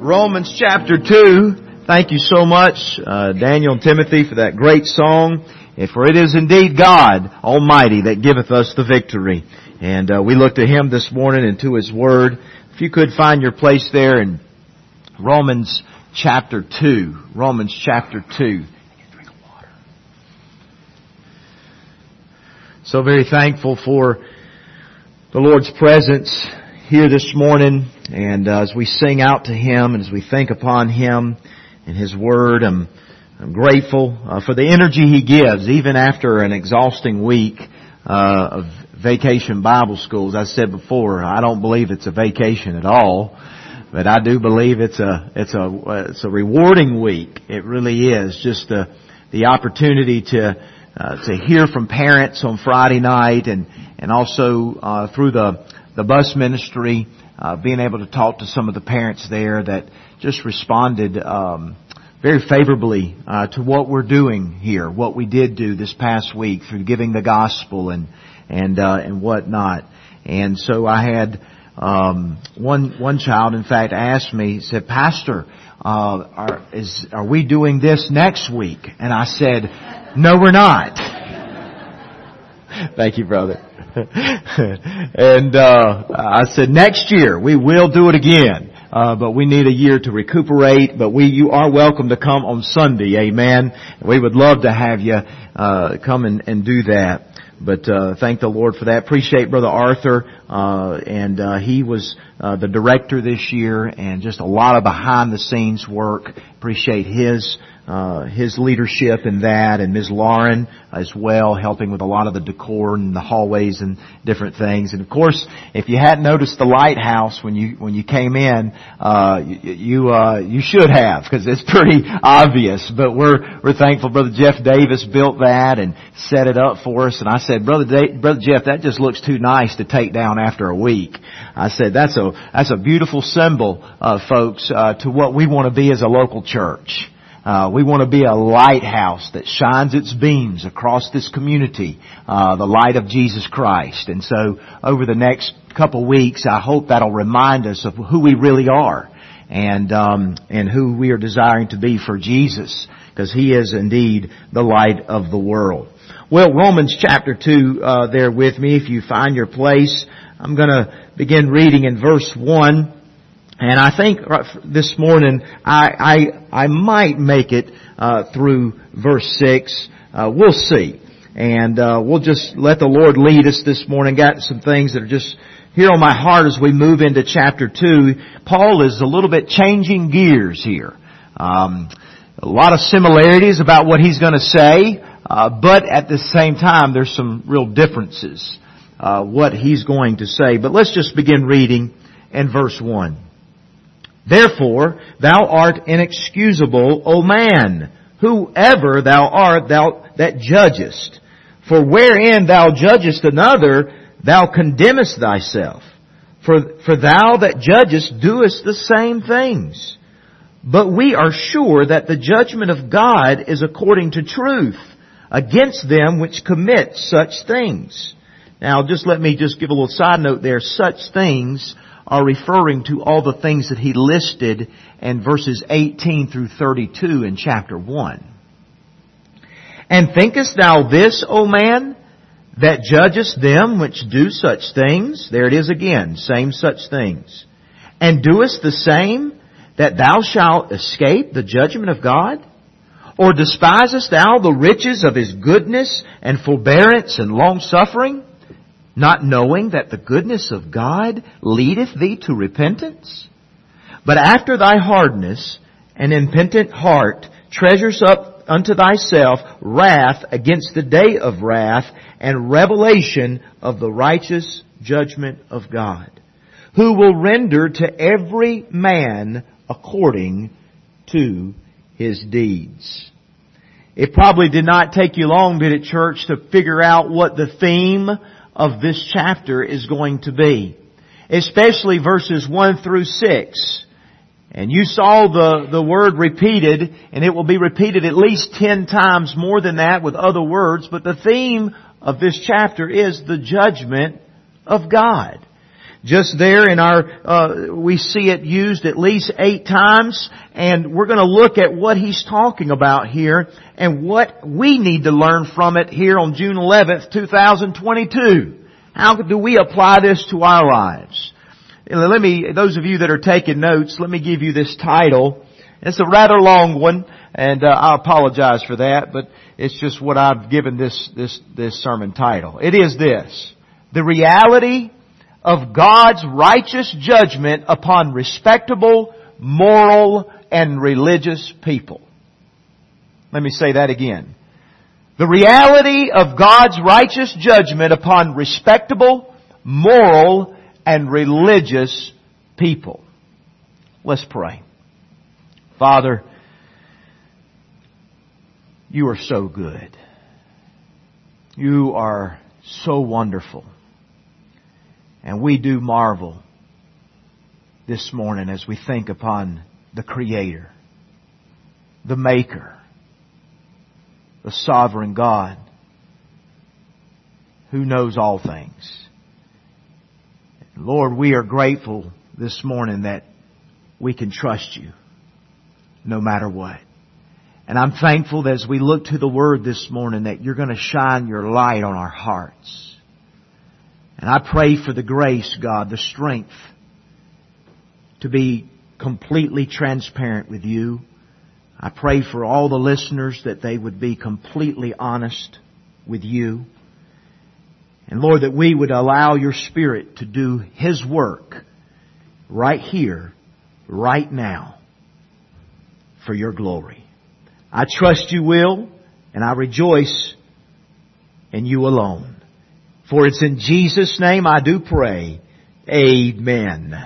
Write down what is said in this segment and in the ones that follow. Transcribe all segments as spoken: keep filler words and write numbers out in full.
Romans chapter two. Thank you so much, uh, Daniel and Timothy, for that great song. And for it is indeed God Almighty that giveth us the victory. And uh, we look to Him this morning and to His Word. If you could find your place there in Romans chapter two. Romans chapter two. Drink water. So very thankful for the Lord's presence here this morning. And uh, as we sing out to Him and as we think upon Him and His Word, I'm, I'm grateful uh, for the energy He gives, even after an exhausting week uh, of vacation Bible schools. As I said before, I don't believe it's a vacation at all, but I do believe it's a it's a it's a rewarding week. It really is. Just the the opportunity to uh, to hear from parents on Friday night, and and also uh, through the the bus ministry. Uh, being able to talk to some of the parents there that just responded um, very favorably uh, to what we're doing here, what we did do this past week through giving the gospel and and uh, and whatnot. And so I had um, one one child, in fact, asked me, said, "Pastor, uh, are is are we doing this next week?" And I said, "No, we're not." Thank you, brother. and uh I said, next year we will do it again, uh but we need a year to recuperate. But we you are welcome to come on Sunday, amen. We would love to have you uh come and, and do that. But uh thank the Lord for that. Appreciate Brother Arthur, uh and uh he was uh the director this year, and just a lot of behind the scenes work. Appreciate his Uh, his leadership in that, and Miz Lauren as well, helping with a lot of the decor and the hallways and different things. And of course, if you hadn't noticed the lighthouse when you when you came in, uh, you you, uh, you should have, because it's pretty obvious. But we're we're thankful Brother Jeff Davis built that and set it up for us. And I said, Brother da- Brother Jeff, that just looks too nice to take down after a week. I said that's a that's a beautiful symbol, uh, folks, uh, to what we want to be as a local church. Uh, we want to be a lighthouse that shines its beams across this community, uh, the light of Jesus Christ. And so over the next couple of weeks, I hope that'll remind us of who we really are, and, um, and who we are desiring to be for Jesus, because He is indeed the light of the world. Well, Romans chapter two, uh, there with me, if you find your place. I'm gonna begin reading in verse one. And I think this morning I I, I might make it uh, through verse six. Uh, we'll see, and uh, we'll just let the Lord lead us this morning. Got some things that are just here on my heart as we move into chapter two. Paul is a little bit changing gears here. Um, a lot of similarities about what he's going to say, uh, but at the same time there's some real differences uh, what he's going to say. But let's just begin reading in verse one. Therefore, thou art inexcusable, O man, whoever thou art, thou that judgest. For wherein thou judgest another, thou condemnest thyself. For, for thou that judgest doest the same things. But we are sure that the judgment of God is according to truth, against them which commit such things. Now, just let me just give a little side note there. Such things are referring to all the things that he listed in verses eighteen through thirty-two in chapter one. And thinkest thou this, O man, that judgest them which do such things? There it is again, same such things. And doest the same, that thou shalt escape the judgment of God? Or despisest thou the riches of His goodness and forbearance and long-suffering, not knowing that the goodness of God leadeth thee to repentance? But after thy hardness and impenitent heart treasures up unto thyself wrath against the day of wrath and revelation of the righteous judgment of God, who will render to every man according to his deeds. It probably did not take you long, did it, church, to figure out what the theme of this chapter is going to be, especially verses one through six. And you saw the, the word repeated, and it will be repeated at least ten times more than that with other words, but the theme of this chapter is the judgment of God. just there in our, uh, we see it used at least eight times, and we're going to look at what he's talking about here and what we need to learn from it here on June eleventh, two thousand twenty-two. How do we apply this to our lives? Let me, those of you that are taking notes, let me give you this title. It's a rather long one, and uh, I apologize for that, but it's just what I've given this, this, this sermon title. It is this: the reality of God's righteous judgment upon respectable, moral, and religious people. Let me say that again. The reality of God's righteous judgment upon respectable, moral, and religious people. Let's pray. Father, You are so good. You are so wonderful. And we do marvel this morning as we think upon the Creator, the Maker, the Sovereign God, who knows all things. Lord, we are grateful this morning that we can trust You no matter what. And I'm thankful that as we look to the Word this morning that You're going to shine Your light on our hearts. And I pray for the grace, God, the strength to be completely transparent with You. I pray for all the listeners that they would be completely honest with You. And Lord, that we would allow Your Spirit to do His work right here, right now, for Your glory. I trust You will, and I rejoice in You alone. For it's in Jesus' name I do pray. Amen.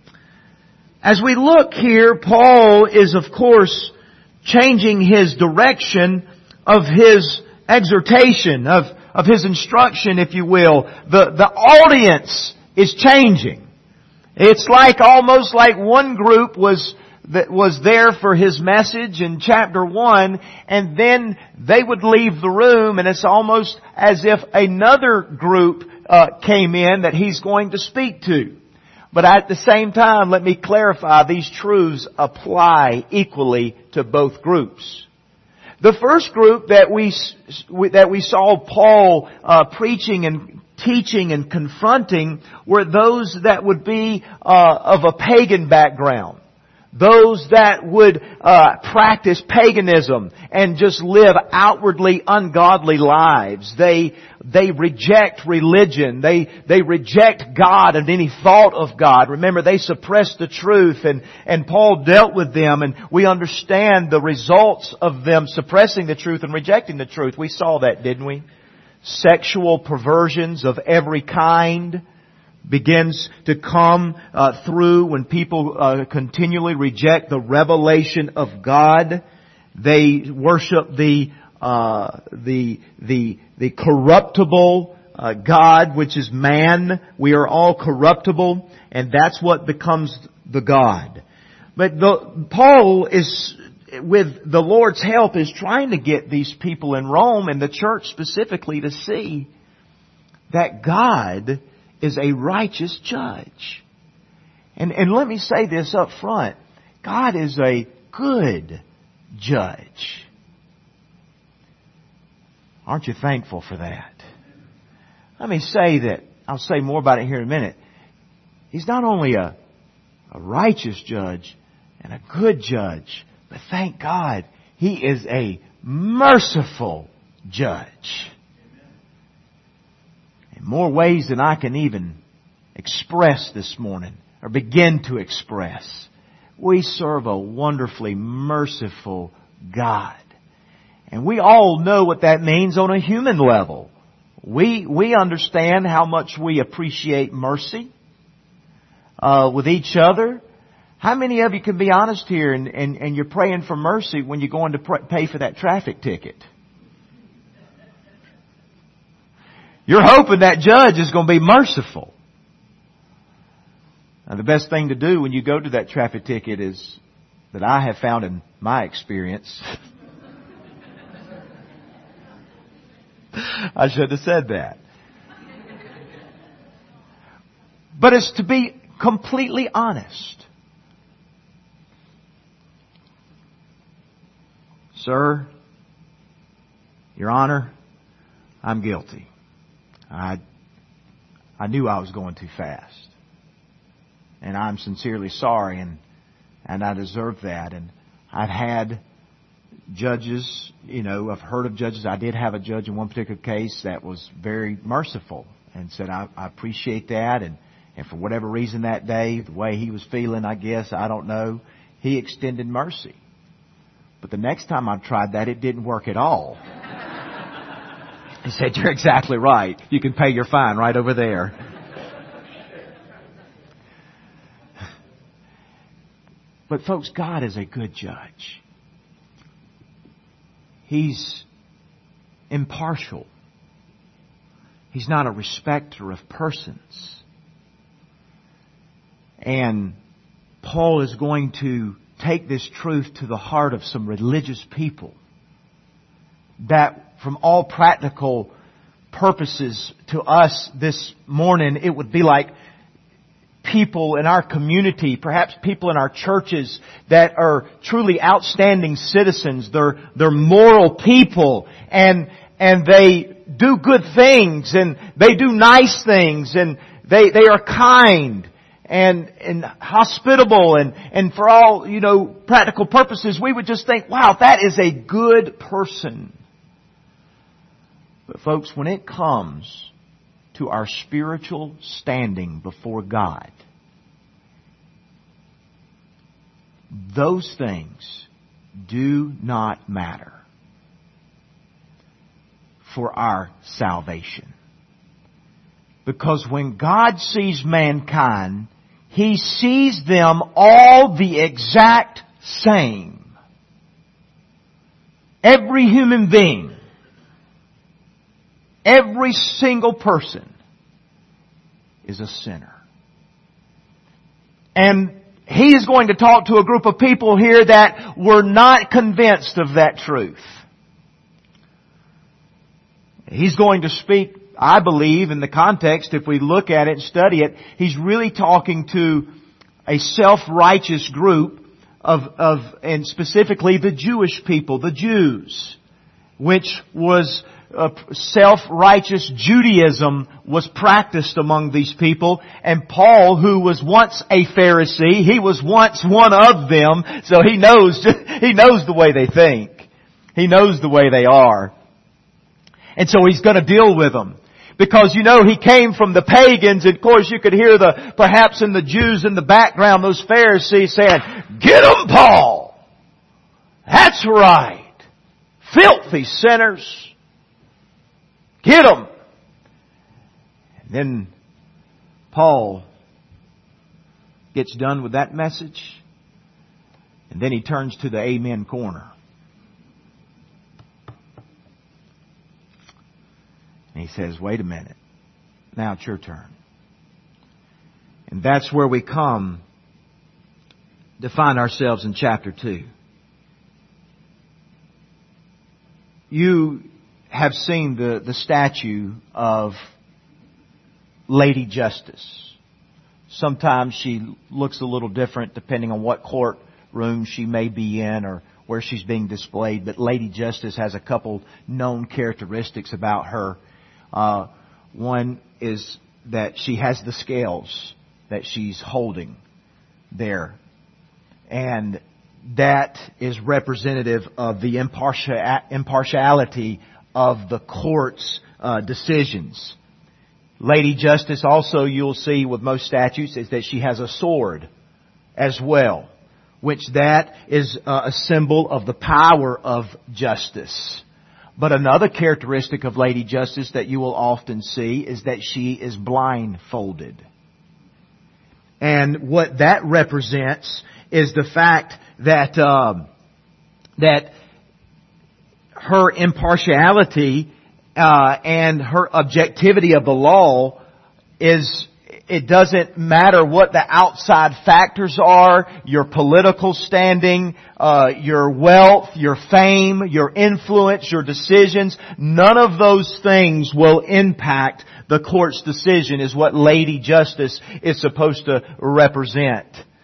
As we look here, Paul is of course changing his direction of his exhortation, of, of his instruction, if you will. The, the audience is changing. It's like almost like one group was that was there for his message in chapter one, and then they would leave the room, and it's almost as if another group uh, came in that he's going to speak to. But at the same time, let me clarify, these truths apply equally to both groups. The first group that we that we saw Paul uh, preaching and teaching and confronting were those that would be uh, of a pagan background. Those that would uh, practice paganism and just live outwardly ungodly lives. They they reject religion. They they reject God and any thought of God. Remember, they suppressed the truth, and and Paul dealt with them, and we understand the results of them suppressing the truth and rejecting the truth. We saw that, didn't we? Sexual perversions of every kind begins to come uh, through when people uh, continually reject the revelation of God. They worship the uh, the the the corruptible uh, God, which is man. We are all corruptible, and that's what becomes the God. But the, Paul is, with the Lord's help, is trying to get these people in Rome and the church specifically to see that God is a righteous judge. And, and let me say this up front. God is a good judge. Aren't you thankful for that? Let me say that, I'll say more about it here in a minute. He's not only a, a righteous judge and a good judge, but thank God, He is a merciful judge. More ways than I can even express this morning or begin to express. We serve a wonderfully merciful God. And we all know what that means on a human level. We we understand how much we appreciate mercy uh, with each other. How many of you can be honest here and, and, and you're praying for mercy when you're going to pr- pay for that traffic ticket? You're hoping that judge is going to be merciful. Now, the best thing to do when you go to that traffic ticket is, that I have found in my experience, I should have said that. but it's to be completely honest. Sir, Your Honor, I'm guilty. I, I knew I was going too fast. And I'm sincerely sorry, and, and I deserve that. And I've had judges, you know, I've heard of judges. I did have a judge in one particular case that was very merciful and said, I, I appreciate that. And, and for whatever reason that day, the way he was feeling, I guess, I don't know, he extended mercy. But the next time I tried that, it didn't work at all. He said, you're exactly right. You can pay your fine right over there. But folks, God is a good judge. He's impartial. He's not a respecter of persons. And Paul is going to take this truth to the heart of some religious people that from all practical purposes to us this morning, it would be like people in our community, perhaps people in our churches that are truly outstanding citizens. They're, they're moral people, and, and they do good things, and they do nice things, and they, they are kind and, and hospitable, and, and for all, you know, practical purposes, we would just think, wow, that is a good person. But folks, when it comes to our spiritual standing before God, those things do not matter for our salvation. Because when God sees mankind, He sees them all the exact same. Every human being, every single person is a sinner. And He is going to talk to a group of people here that were not convinced of that truth. He's going to speak, I believe, in the context, if we look at it and study it, He's really talking to a self-righteous group of, of, and specifically the Jewish people, the Jews, which was Uh, self-righteous Judaism was practiced among these people. And Paul, who was once a Pharisee, he was once one of them, so he knows, he knows the way they think. He knows the way they are. And so he's going to deal with them. Because, you know, he came from the pagans, and of course you could hear the, perhaps in the Jews in the background, those Pharisees saying, "Get 'em, Paul! That's right! Filthy sinners! Get 'em!" And then Paul gets done with that message, and then he turns to the amen corner. And he says, wait a minute. Now it's your turn. And that's where we come to find ourselves in chapter two. You have seen the, the statue of Lady Justice. Sometimes she looks a little different depending on what courtroom she may be in or where she's being displayed. But Lady Justice has a couple known characteristics about her. Uh, one is that she has the scales that she's holding there. And that is representative of the impartial, impartiality of the court's uh, decisions. Lady Justice also, you'll see with most statutes, is that she has a sword as well, which that is uh, a symbol of the power of justice. But another characteristic of Lady Justice that you will often see is that she is blindfolded. And what that represents is the fact that um, that her impartiality uh, and her objectivity of the law is it doesn't matter what the outside factors are, your political standing, uh, your wealth, your fame, your influence, your decisions. None of those things will impact the court's decision, is what Lady Justice is supposed to represent.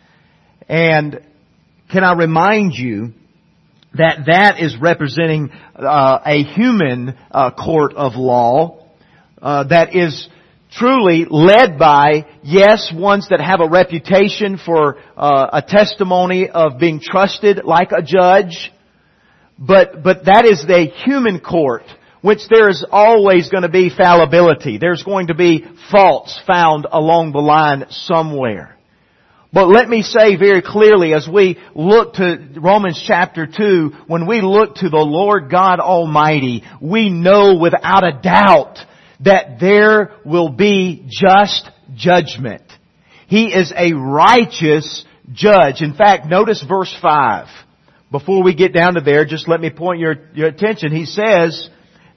And can I remind you that that is representing uh, a human uh, court of law uh, that is truly led by, yes, ones that have a reputation for uh, a testimony of being trusted like a judge, but but that is the human court, which there is always going to be fallibility. There's going to be faults found along the line somewhere. But let me say very clearly, as we look to Romans chapter two, when we look to the Lord God Almighty, we know without a doubt that there will be just judgment. He is a righteous judge. In fact, notice verse five. Before we get down to there, just let me point your, your attention. He says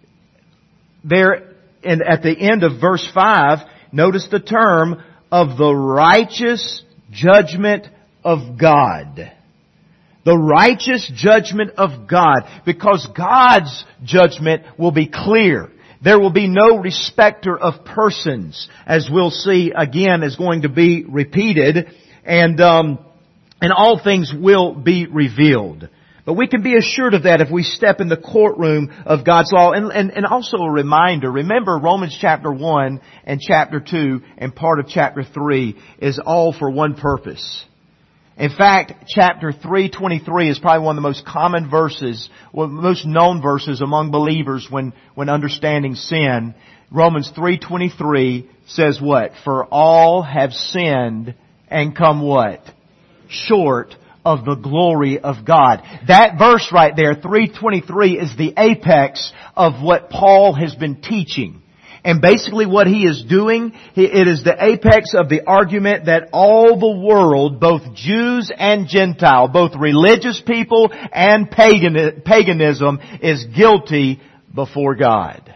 there, and at the end of verse five, notice the term of the righteous judgment of God. The righteous judgment of God. Because God's judgment will be clear. There will be no respecter of persons, as we'll see again is going to be repeated. And, um, and all things will be revealed. But we can be assured of that if we step in the courtroom of God's law. And, and, and also a reminder, remember Romans chapter one and chapter two and part of chapter three is all for one purpose. In fact, chapter three twenty-three is probably one of the most common verses, one of the most known verses among believers when, when understanding sin. Romans three twenty-three says what? For all have sinned and come what? Short of the glory of God. That verse right there, three twenty-three, is the apex of what Paul has been teaching. And basically what he is doing, it is the apex of the argument that all the world, both Jews and Gentile, both religious people and pagan, paganism, is guilty before God.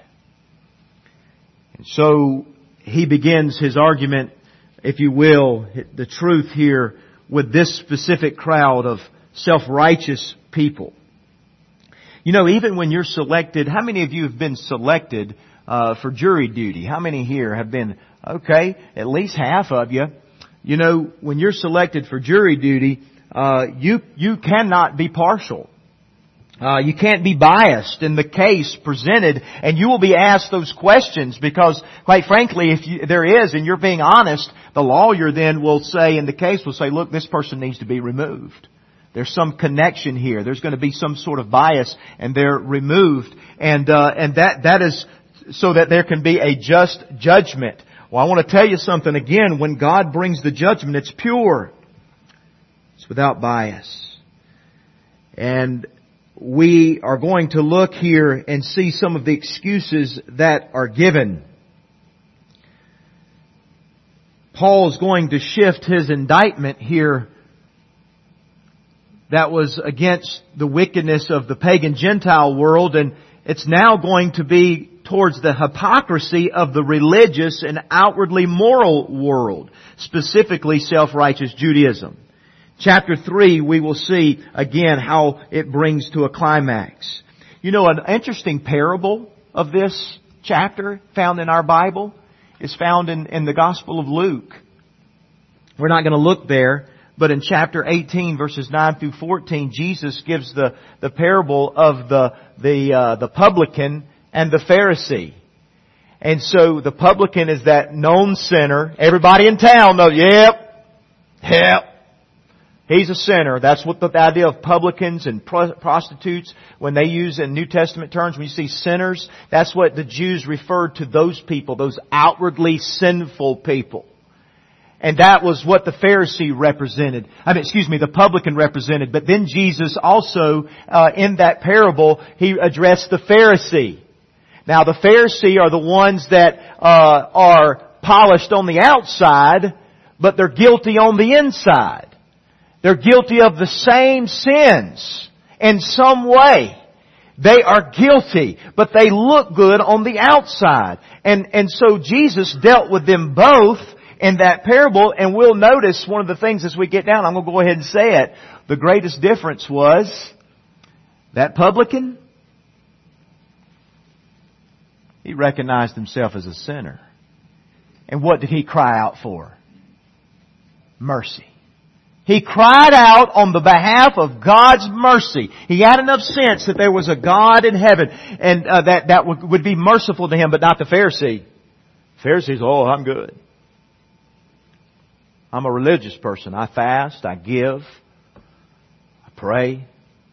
And so he begins his argument, if you will, the truth here, with this specific crowd of self-righteous people. You know, even when you're selected, how many of you have been selected uh, for jury duty? How many here have been, okay, at least half of you. You know, when you're selected for jury duty, uh, you, you cannot be partial. Uh, you can't be biased in the case presented, and you will be asked those questions because, quite frankly, if you, there is, and you're being honest, the lawyer then will say, in the case, will say, look, this person needs to be removed. There's some connection here. There's going to be some sort of bias, and they're removed. And, uh, and that, that is so that there can be a just judgment. Well, I want to tell you something again. When God brings the judgment, it's pure. It's without bias. And we are going to look here and see some of the excuses that are given. Paul is going to shift his indictment here that was against the wickedness of the pagan Gentile world, and it's now going to be towards the hypocrisy of the religious and outwardly moral world, specifically self-righteous Judaism. Chapter three, we will see again how it brings to a climax. You know, an interesting parable of this chapter found in our Bible is found in, in the Gospel of Luke. We're not going to look there, but in chapter eighteen, verses nine through fourteen, Jesus gives the, the parable of the, the, uh, the publican and the Pharisee. And so the publican is that known sinner. Everybody in town knows, yep, yep. He's a sinner. That's what the idea of publicans and prostitutes, when they use in New Testament terms, when you see sinners, that's what the Jews referred to those people, those outwardly sinful people. And that was what the Pharisee represented. I mean, excuse me, the publican represented. But then Jesus also, uh, in that parable, He addressed the Pharisee. Now, the Pharisee are the ones that uh, are polished on the outside, but they're guilty on the inside. They're guilty of the same sins in some way. They are guilty, but they look good on the outside. And, and so Jesus dealt with them both in that parable, and we'll notice one of the things as we get down, I'm going to go ahead and say it. The greatest difference was that publican, he recognized himself as a sinner. And what did he cry out for? Mercy. He cried out on the behalf of God's mercy. He had enough sense that there was a God in heaven and uh, that, that would, would be merciful to him, but not the Pharisee. Pharisees, oh, I'm good. I'm a religious person. I fast, I give, I pray.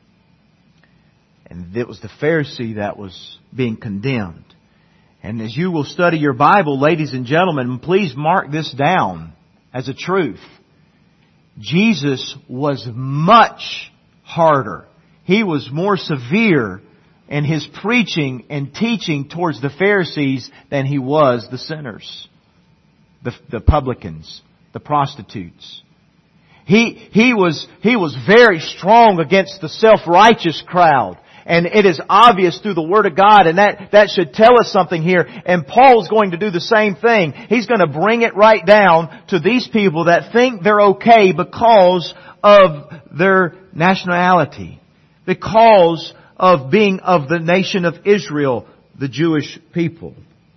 And it was the Pharisee that was being condemned. And as you will study your Bible, ladies and gentlemen, please mark this down as a truth. Jesus was much harder. He was more severe in His preaching and teaching towards the Pharisees than He was the sinners, the, the publicans, the prostitutes. He, he was, he was very strong against the self-righteous crowd. And it is obvious through the Word of God, and that, that should tell us something here. And Paul's going to do the same thing. He's going to bring it right down to these people that think they're okay because of their nationality. Because of being of the nation of Israel, the Jewish people.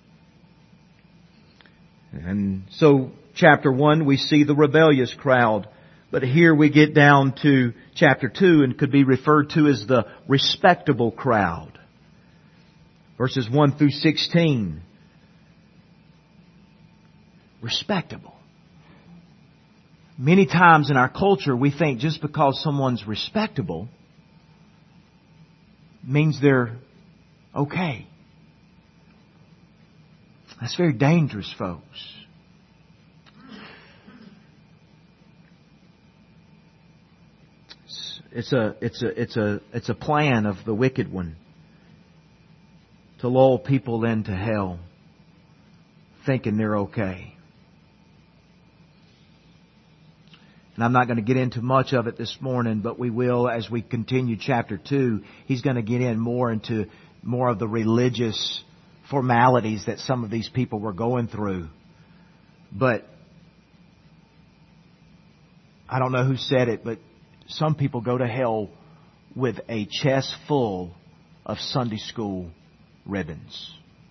And so, chapter one, we see the rebellious crowd. But here we get down to chapter two and could be referred to as the respectable crowd. Verses one through sixteen. Respectable. Many times in our culture we think just because someone's respectable means they're okay. That's very dangerous, folks. It's a, it's a, it's a, it's a plan of the wicked one to lull people into hell, thinking they're okay. And I'm not going to get into much of it this morning, but we will as we continue chapter two. He's going to get in more into more of the religious formalities that some of these people were going through. But I don't know who said it, but some people go to hell with a chest full of Sunday school ribbons.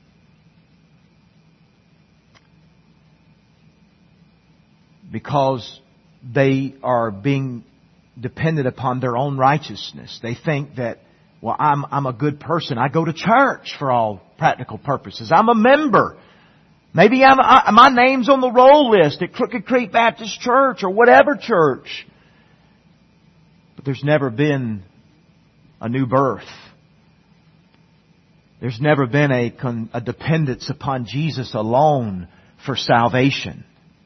Because they are being dependent upon their own righteousness. They think that, well, I'm, I'm a good person. I go to church for all practical purposes. I'm a member. Maybe I'm, I, my name's on the roll list at Crooked Creek Baptist Church or whatever church. But there's never been a new birth. There's never been a, a dependence upon Jesus alone for salvation.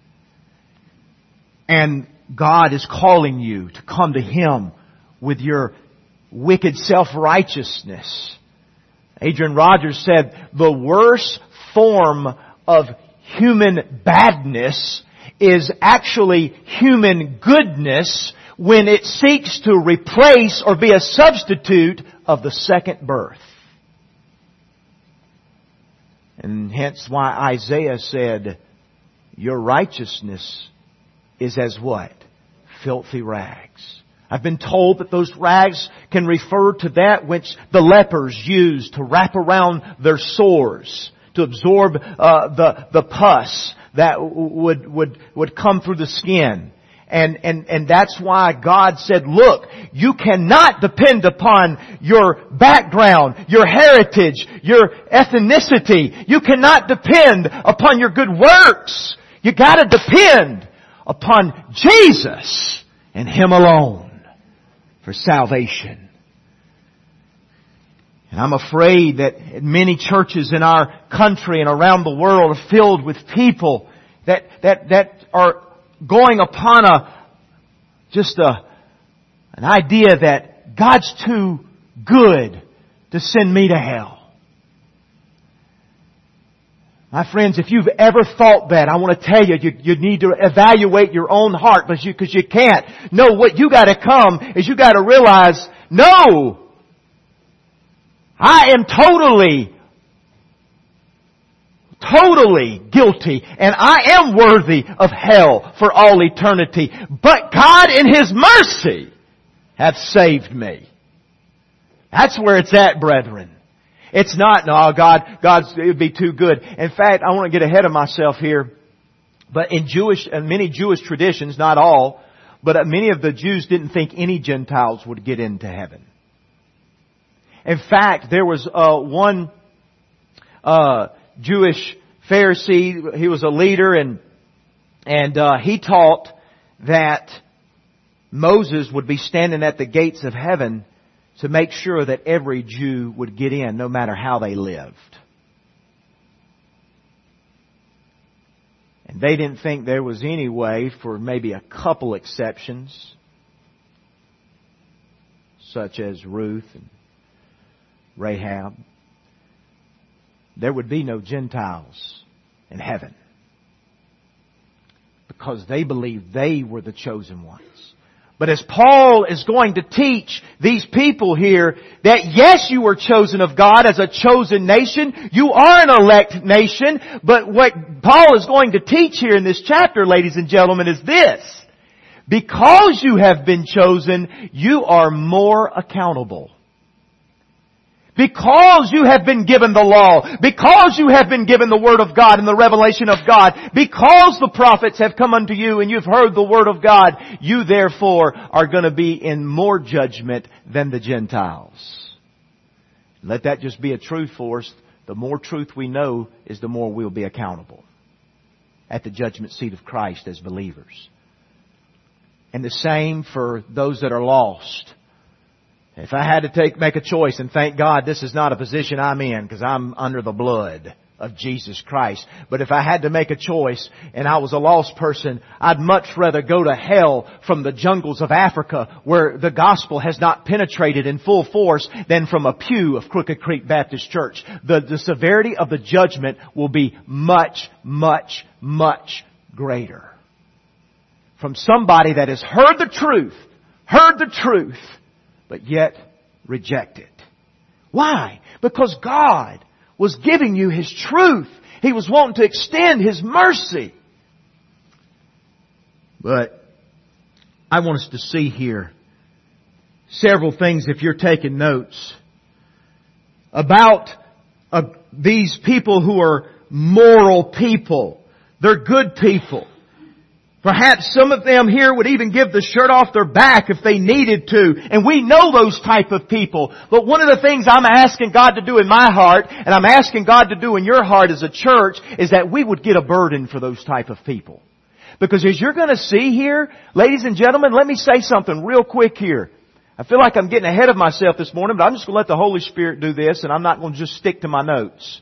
And God is calling you to come to Him with your wicked self-righteousness. Adrian Rogers said, the worst form of human badness is actually human goodness when it seeks to replace or be a substitute of the second birth. And hence why Isaiah said, your righteousness is as what? Filthy rags. I've been told that those rags can refer to that which the lepers used to wrap around their sores, to absorb uh, the the pus that would would would come through the skin. And, and, and that's why God said, look, you cannot depend upon your background, your heritage, your ethnicity. You cannot depend upon your good works. You gotta depend upon Jesus and Him alone for salvation. And I'm afraid that many churches in our country and around the world are filled with people that, that, that are going upon a, just a, an idea that God's too good to send me to hell. My friends, if you've ever thought that, I want to tell you, you, you need to evaluate your own heart, but you, because you can't. No, what you gotta come is you gotta realize, no! I am totally, totally guilty and I am worthy of hell for all eternity. But God in His mercy hath saved me. That's where it's at, brethren. It's not, no, God, God's, it would be too good. In fact, I want to get ahead of myself here. But in Jewish, and many Jewish traditions, not all, but many of the Jews didn't think any Gentiles would get into heaven. In fact, there was uh, one uh, Jewish Pharisee. He was a leader, and and uh, he taught that Moses would be standing at the gates of heaven to make sure that every Jew would get in, no matter how they lived. And they didn't think there was any way, for maybe a couple exceptions, such as Ruth and Rahab, there would be no Gentiles in heaven. Because they believed they were the chosen ones. But as Paul is going to teach these people here that yes, you were chosen of God as a chosen nation. You are an elect nation. But what Paul is going to teach here in this chapter, ladies and gentlemen, is this. Because you have been chosen, you are more accountable. Because you have been given the law, because you have been given the Word of God and the revelation of God, because the prophets have come unto you and you've heard the Word of God, you therefore are going to be in more judgment than the Gentiles. Let that just be a truth for us. The more truth we know is the more we'll be accountable at the judgment seat of Christ as believers. And the same for those that are lost. If I had to take, make a choice, and thank God this is not a position I'm in because I'm under the blood of Jesus Christ. But if I had to make a choice and I was a lost person, I'd much rather go to hell from the jungles of Africa where the gospel has not penetrated in full force than from a pew of Crooked Creek Baptist Church. The, the severity of the judgment will be much, much, much greater. From somebody that has heard the truth, heard the truth, but yet reject it. Why? Because God was giving you His truth. He was wanting to extend His mercy. But I want us to see here several things, if you're taking notes, about uh, these people who are moral people. They're good people. Perhaps some of them here would even give the shirt off their back if they needed to. And we know those type of people. But one of the things I'm asking God to do in my heart, and I'm asking God to do in your heart as a church, is that we would get a burden for those type of people. Because as you're going to see here, ladies and gentlemen, let me say something real quick here. I feel like I'm getting ahead of myself this morning, but I'm just going to let the Holy Spirit do this, and I'm not going to just stick to my notes.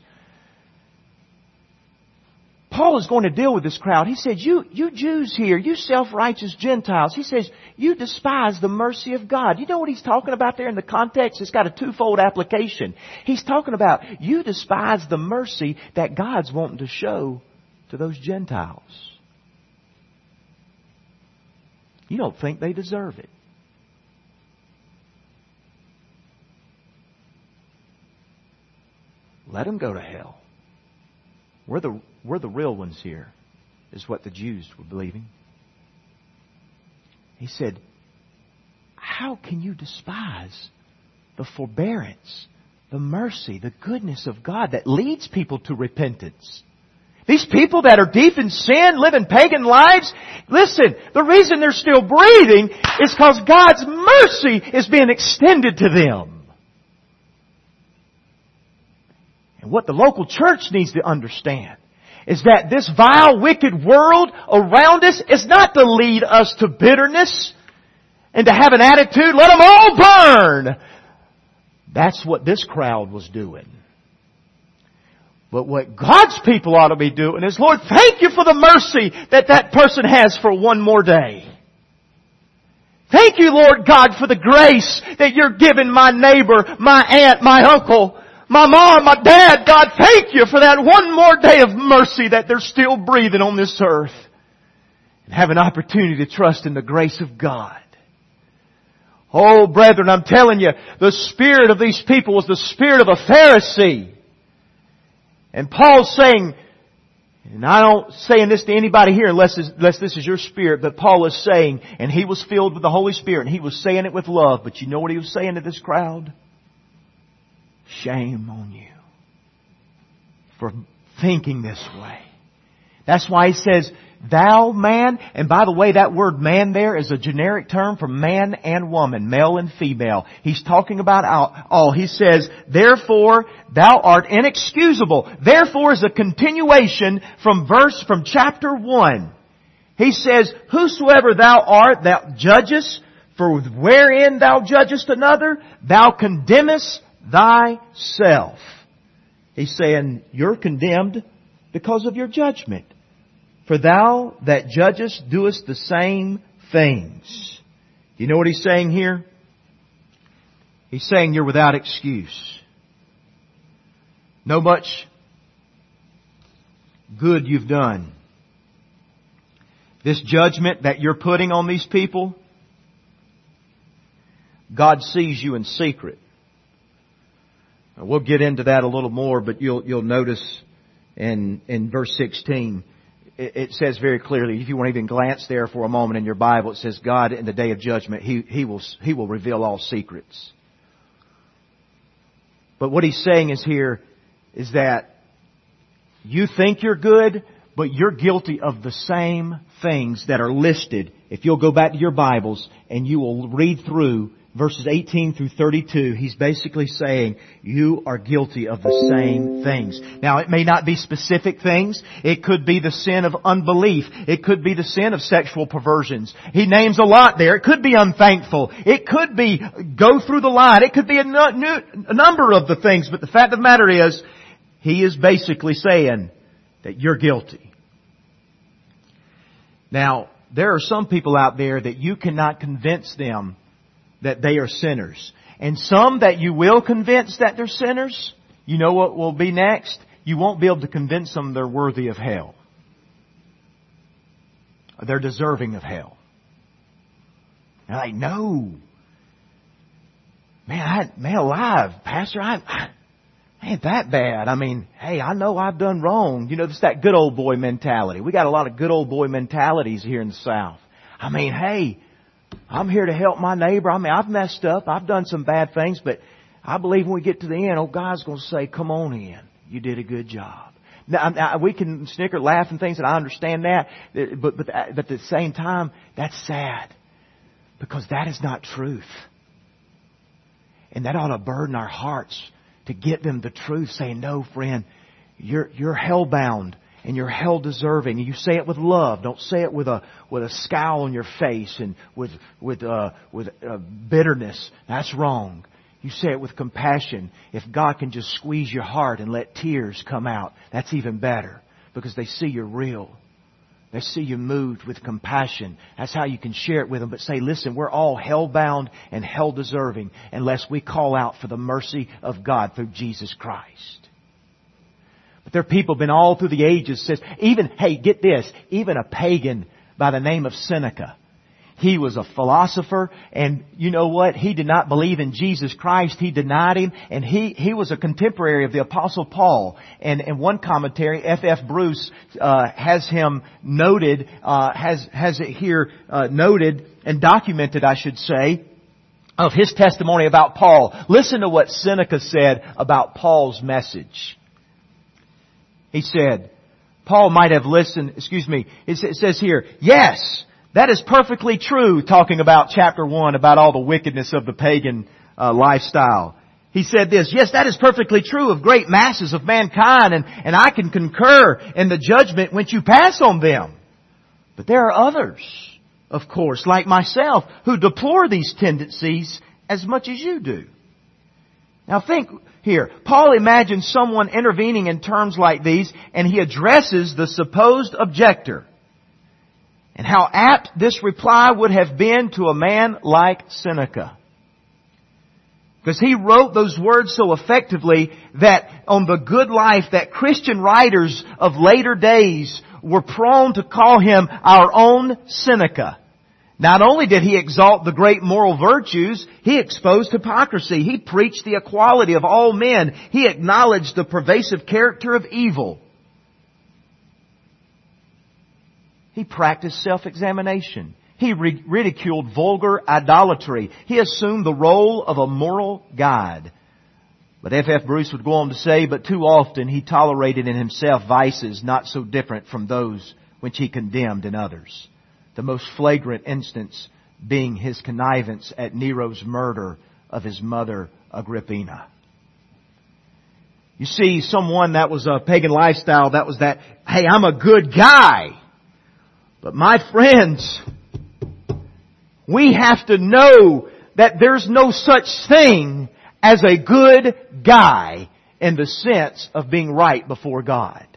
Paul is going to deal with this crowd. He said, you, you Jews here, you self-righteous Gentiles, he says, you despise the mercy of God. You know what he's talking about there in the context? It's got a twofold application. He's talking about you despise the mercy that God's wanting to show to those Gentiles. You don't think they deserve it. Let them go to hell. We're the, we're the real ones here, is what the Jews were believing. He said, how can you despise the forbearance, the mercy, the goodness of God that leads people to repentance? These people that are deep in sin, living pagan lives, listen, the reason they're still breathing is because God's mercy is being extended to them. And what the local church needs to understand is that this vile, wicked world around us is not to lead us to bitterness and to have an attitude, let them all burn. That's what this crowd was doing. But what God's people ought to be doing is, Lord, thank you for the mercy that that person has for one more day. Thank you, Lord God, for the grace that you're giving my neighbor, my aunt, my uncle, my mom, my dad. God, thank you for that one more day of mercy that they're still breathing on this earth and have an opportunity to trust in the grace of God. Oh, brethren, I'm telling you, the spirit of these people was the spirit of a Pharisee. And Paul's saying, And I don't saying this to anybody here unless this, unless this is your spirit, but Paul is saying, and he was filled with the Holy Spirit, and he was saying it with love, but you know what he was saying to this crowd? Shame on you for thinking this way. That's why he says, thou man, and by the way, that word man there is a generic term for man and woman, male and female. He's talking about all. He says, therefore, thou art inexcusable. Therefore is a continuation from verse, from chapter one. He says, whosoever thou art, thou judgest, for wherein thou judgest another, thou condemnest thyself. He's saying, you're condemned because of your judgment. For thou that judgest doest the same things. You know what he's saying here? He's saying you're without excuse. No much good you've done. This judgment that you're putting on these people, God sees you in secret. We'll get into that a little more, but you'll you'll notice in in verse sixteen, it, it says very clearly, if you want to even glance there for a moment in your Bible, it says God in the day of judgment, He He will He will reveal all secrets. But what He's saying is here is that you think you're good, but you're guilty of the same things that are listed. If you'll go back to your Bibles and you will read through verses eighteen through thirty-two, he's basically saying you are guilty of the same things. Now, it may not be specific things. It could be the sin of unbelief. It could be the sin of sexual perversions. He names a lot there. It could be unthankful. It could be go through the line. It could be a, n- a number of the things. But the fact of the matter is, he is basically saying that you're guilty. Now, there are some people out there that you cannot convince them that they are sinners. And some that you will convince that they're sinners, you know what will be next? You won't be able to convince them they're worthy of hell. They're deserving of hell. They're like, no. Man, I, man alive, Pastor, I, I ain't that bad. I mean, hey, I know I've done wrong. You know, it's that good old boy mentality. We got a lot of good old boy mentalities here in the South. I mean, hey, I'm here to help my neighbor. I mean, I've messed up. I've done some bad things, but I believe when we get to the end, oh, God's going to say, come on in. You did a good job. Now, now we can snicker, laugh and things, and I understand that. But, but, but at the same time, that's sad. Because that is not truth. And that ought to burden our hearts to get them the truth, saying, no, friend, you're, you're hell-bound. And you're hell deserving. And you say it with love. Don't say it with a with a scowl on your face and with with uh, with uh, bitterness. That's wrong. You say it with compassion. If God can just squeeze your heart and let tears come out, that's even better, because they see you're real. They see you moved with compassion. That's how you can share it with them. But say, listen, we're all hell-bound and hell-deserving unless we call out for the mercy of God through Jesus Christ. But there are people been all through the ages says, even, hey, get this, even a pagan by the name of Seneca. He was a philosopher, and you know what? He did not believe in Jesus Christ. He denied Him, and he, he was a contemporary of the Apostle Paul. And in one commentary, F F Bruce uh, has him noted, uh, has has it here uh, noted and documented, I should say, of his testimony about Paul. Listen to what Seneca said about Paul's message. He said, Paul might have listened, excuse me, it says here, yes, that is perfectly true, talking about chapter one, about all the wickedness of the pagan uh, lifestyle. He said this, yes, that is perfectly true of great masses of mankind, and, and I can concur in the judgment which you pass on them. But there are others, of course, like myself, who deplore these tendencies as much as you do. Now think here. Paul imagines someone intervening in terms like these, and he addresses the supposed objector. And how apt this reply would have been to a man like Seneca. Because he wrote those words so effectively that on the good life that Christian writers of later days were prone to call him our own Seneca. Not only did he exalt the great moral virtues, he exposed hypocrisy. He preached the equality of all men. He acknowledged the pervasive character of evil. He practiced self-examination. He ri- ridiculed vulgar idolatry. He assumed the role of a moral guide. But F F Bruce would go on to say, but too often he tolerated in himself vices not so different from those which he condemned in others. The most flagrant instance being his connivance at Nero's murder of his mother Agrippina. You see, someone that was a pagan lifestyle, that was that, hey, I'm a good guy. But my friends, we have to know that there's no such thing as a good guy in the sense of being right before God.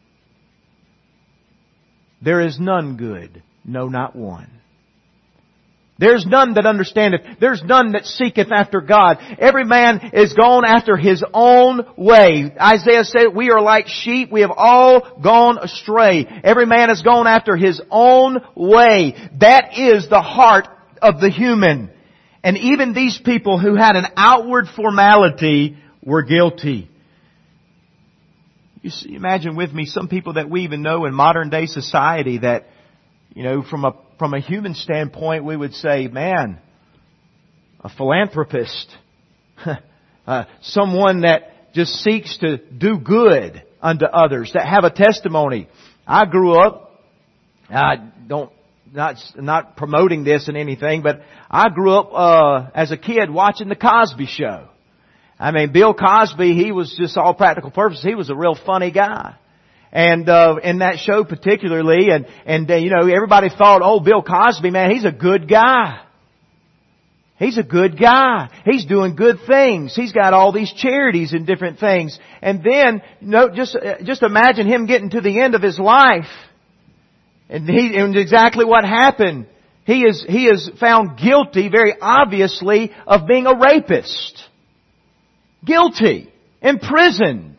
There is none good, no, not one. There's none that understandeth. There's none that seeketh after God. Every man is gone after his own way. Isaiah said, we are like sheep. We have all gone astray. Every man has gone after his own way. That is the heart of the human. And even these people who had an outward formality were guilty. You see, imagine with me some people that we even know in modern day society that, you know, from a from a human standpoint, we would say, man, a philanthropist, uh, someone that just seeks to do good unto others, that have a testimony. I grew up, I don't, not not promoting this in anything, but I grew up uh as a kid watching the Cosby Show. I mean, Bill Cosby, he was just all practical purposes, he was a real funny guy. And uh in that show particularly, and and uh, you know, everybody thought, oh, Bill Cosby, man, he's a good guy. He's a good guy. He's doing good things. He's got all these charities and different things. And then, you know, just just imagine him getting to the end of his life. And he, and exactly what happened. He is, he is found guilty, very obviously, of being a rapist. Guilty. Imprisoned.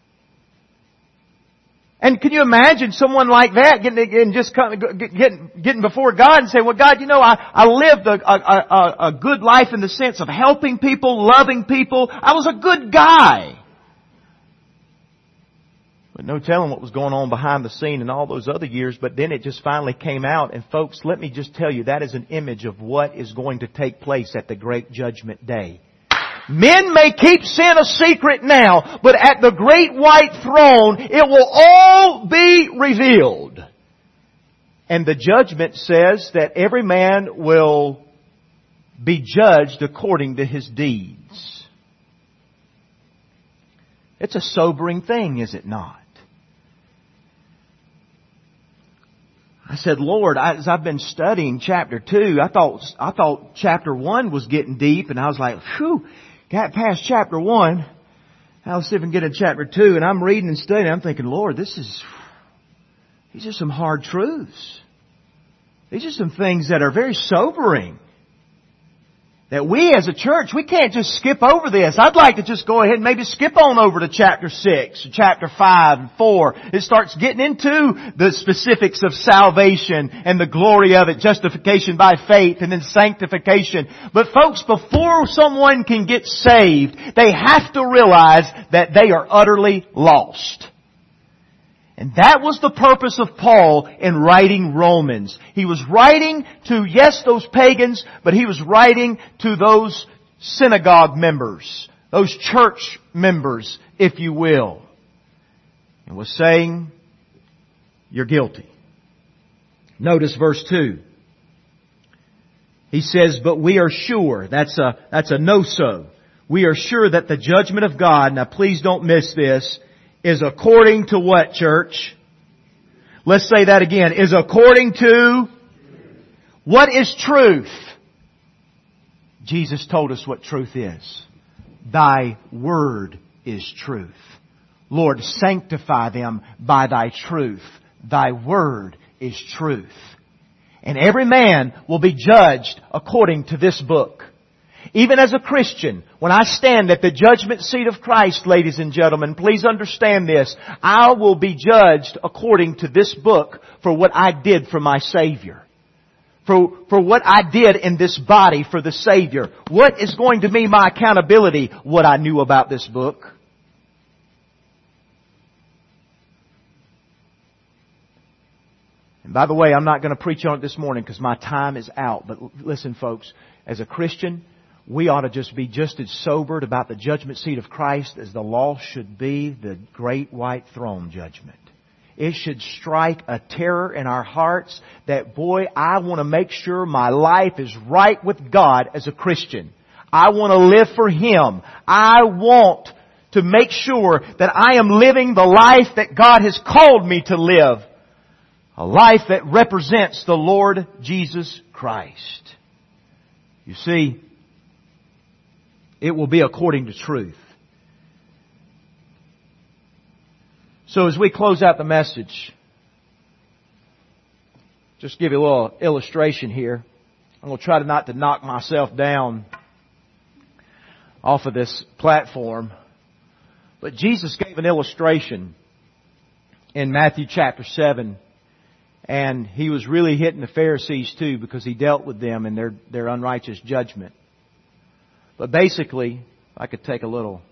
And can you imagine someone like that getting, and just getting, getting before God and saying, well, God, you know, I, I lived a, a, a, a good life in the sense of helping people, loving people. I was a good guy. But no telling what was going on behind the scene in all those other years. But then it just finally came out. And folks, let me just tell you, that is an image of what is going to take place at the great judgment day. Men may keep sin a secret now, but at the great white throne, it will all be revealed. And the judgment says that every man will be judged according to his deeds. It's a sobering thing, is it not? I said, Lord, I, as I've been studying chapter two, I thought I thought chapter one was getting deep, and I was like, phew, got past chapter one. I'll see if I can get in chapter two, and I'm reading and studying. I'm thinking, Lord, this is these are some hard truths. These are some things that are very sobering. That we as a church, we can't just skip over this. I'd like to just go ahead and maybe skip on over to chapter six, chapter five, and four. It starts getting into the specifics of salvation and the glory of it, justification by faith and then sanctification. But folks, before someone can get saved, they have to realize that they are utterly lost. And that was the purpose of Paul in writing Romans. He was writing to, yes, those pagans, but he was writing to those synagogue members, those church members, if you will. And was saying, you're guilty. Notice verse two. He says, but we are sure, that's a, that's a no-so. We are sure that the judgment of God, now please don't miss this, is according to what, church? Let's say that again. Is according to... What is truth? Jesus told us what truth is. Thy word is truth. Lord, sanctify them by Thy truth. Thy word is truth. And every man will be judged according to this book. Even as a Christian, when I stand at the judgment seat of Christ, ladies and gentlemen, please understand this. I will be judged according to this book for what I did for my Savior. For, for what I did in this body for the Savior. What is going to be my accountability? What I knew about this book. And by the way, I'm not going to preach on it this morning because my time is out. But listen, folks, as a Christian, we ought to just be just as sobered about the judgment seat of Christ as the lost should be the great white throne judgment. It should strike a terror in our hearts that, boy, I want to make sure my life is right with God as a Christian. I want to live for Him. I want to make sure that I am living the life that God has called me to live. A life that represents the Lord Jesus Christ. You see, it will be according to truth. So as we close out the message, just give you a little illustration here. I'm going to try to not to knock myself down off of this platform. But Jesus gave an illustration in Matthew chapter seven. And He was really hitting the Pharisees too, because He dealt with them in their, their unrighteous judgment. But basically, I could take a little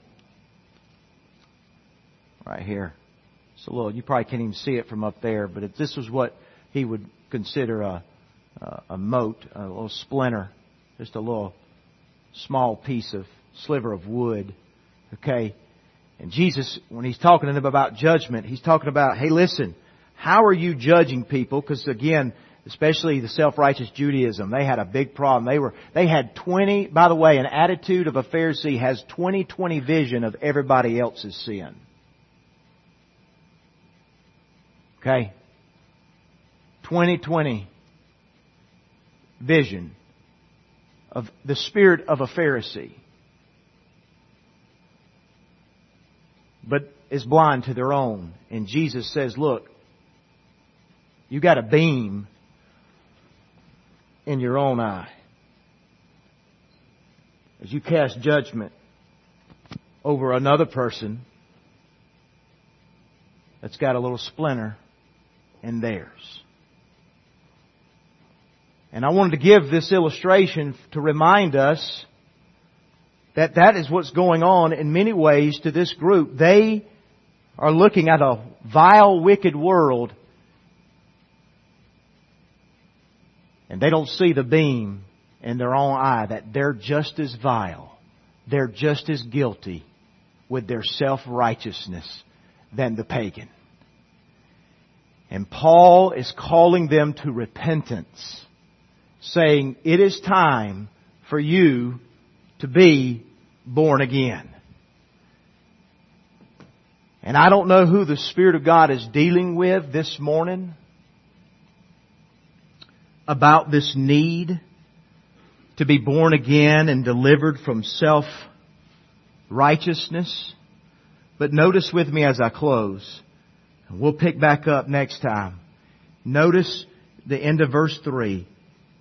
right here. It's a little, you probably can't even see it from up there, but if this was what He would consider a, a, a mote, a little splinter, just a little small piece of sliver of wood. Okay? And Jesus, when He's talking to them about judgment, He's talking about, hey, listen, how are you judging people? Because again, especially the self-righteous Judaism, they had a big problem. They were, they had twenty, by the way, an attitude of a Pharisee has twenty twenty vision of everybody else's sin. Okay? twenty twenty vision of the spirit of a Pharisee. But is blind to their own. And Jesus says, look, you got a beam in your own eye. As you cast judgment over another person that's got a little splinter in theirs. And I wanted to give this illustration to remind us that that is what's going on in many ways to this group. They are looking at a vile, wicked world, and they don't see the beam in their own eye that they're just as vile, they're just as guilty with their self-righteousness than the pagan. And Paul is calling them to repentance, saying, it is time for you to be born again. And I don't know who the Spirit of God is dealing with this morning about this need to be born again and delivered from self-righteousness. But notice with me as I close, and we'll pick back up next time. Notice the end of verse three.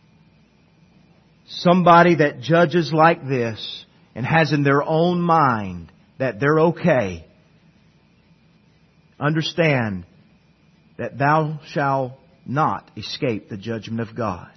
Somebody that judges like this and has in their own mind that they're okay, understand that thou shalt not escape the judgment of God.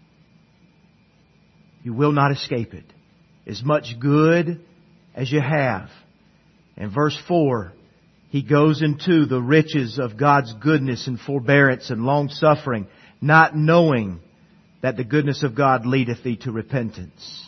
You will not escape it. As much good as you have. In verse four, he goes into the riches of God's goodness and forbearance and long suffering, not knowing that the goodness of God leadeth thee to repentance.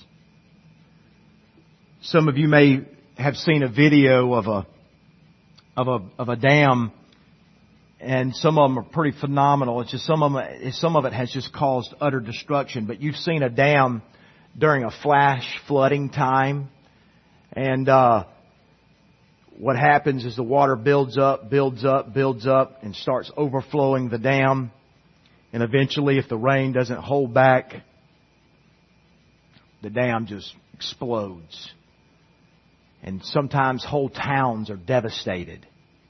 Some of you may have seen a video of a of a of a dam, and some of them are pretty phenomenal. It's just some of them, some of it has just caused utter destruction. But you've seen a dam during a flash flooding time, and uh, what happens is the water builds up, builds up, builds up, and starts overflowing the dam. And eventually, if the rain doesn't hold back, the dam just explodes. And sometimes whole towns are devastated.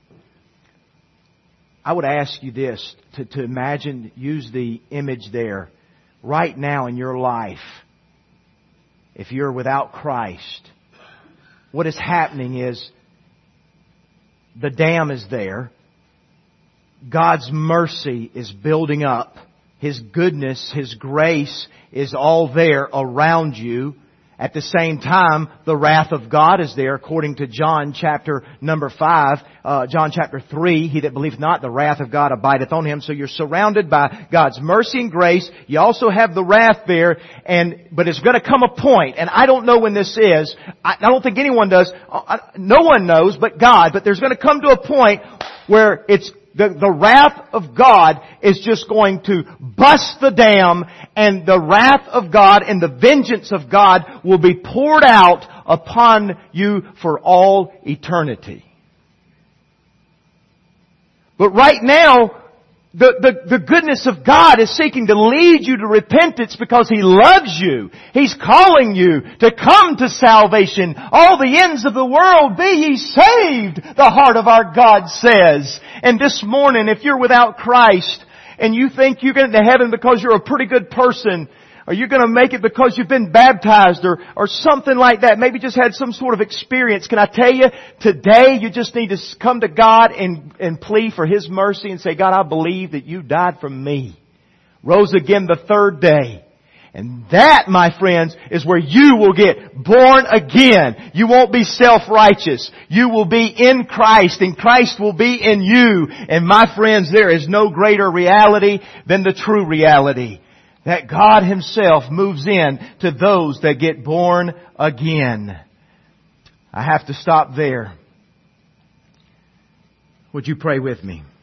I would ask you this, to, to imagine, use the image there. Right now in your life, if you're without Christ, what is happening is the dam is there. God's mercy is building up. His goodness, His grace is all there around you. At the same time, the wrath of God is there, according to John chapter number five, uh, John chapter three. He that believeth not, the wrath of God abideth on him. So you're surrounded by God's mercy and grace. You also have the wrath there, and but it's going to come a point, and I don't know when this is. I, I don't think anyone does. Uh, no one knows, but God. But there's going to come to a point where it's The, the wrath of God is just going to bust the dam, and the wrath of God and the vengeance of God will be poured out upon you for all eternity. But right now, the, the, the goodness of God is seeking to lead you to repentance because He loves you. He's calling you to come to salvation. All the ends of the world, be ye saved, the heart of our God says. And this morning, if you're without Christ and you think you're going to heaven because you're a pretty good person, or you're going to make it because you've been baptized, or, or something like that, maybe just had some sort of experience, can I tell you, today you just need to come to God and, and plead for His mercy and say, God, I believe that You died for me, rose again the third day. And that, my friends, is where you will get born again. You won't be self-righteous. You will be in Christ, and Christ will be in you. And my friends, there is no greater reality than the true reality, that God Himself moves in to those that get born again. I have to stop there. Would you pray with me?